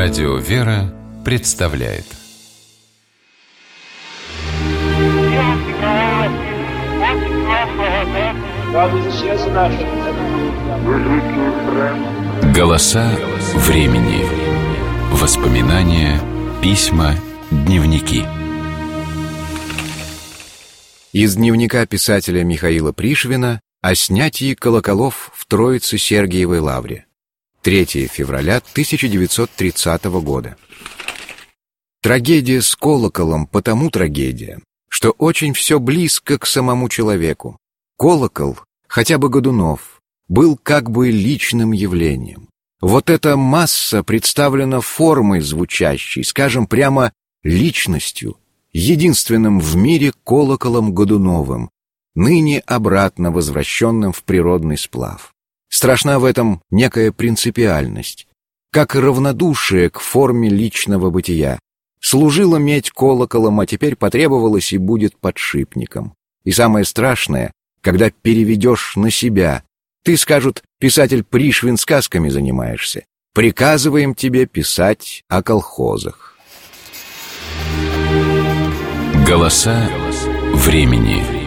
Радио «Вера» представляет. Голоса времени. Воспоминания, письма, дневники. Из дневника писателя Михаила Пришвина о снятии колоколов в Троице-Сергиевой лавре. 3 февраля 1930 года. Трагедия с колоколом потому трагедия, что очень все близко к самому человеку. Колокол, хотя бы Годунов, был как бы личным явлением. Вот эта масса представлена формой звучащей, скажем прямо, личностью, единственным в мире колоколом Годуновым, ныне обратно возвращенным в природный сплав. Страшна в этом некая принципиальность, как и равнодушие к форме личного бытия. Служила медь колоколом, а теперь потребовалась и будет подшипником. И самое страшное, когда переведешь на себя. Ты, скажут, писатель Пришвин, сказками занимаешься. Приказываем тебе писать о колхозах. Голоса времени.